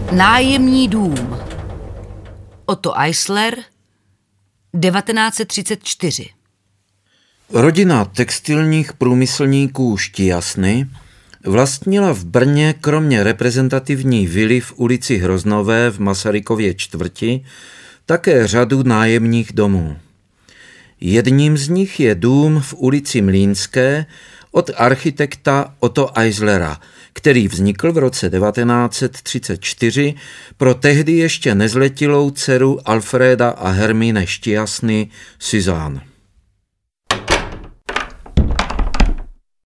Nájemní dům. Otto Eisler, 1934. Rodina textilních průmyslníků Šťastny vlastnila v Brně kromě reprezentativní vily v ulici Hroznové v Masarykově čtvrti také řadu nájemních domů. Jedním z nich je dům v ulici Mlýnské od architekta Otto Eislera, který vznikl v roce 1934 pro tehdy ještě nezletilou dceru Alfréda a Hermine Šťastny Suzanne.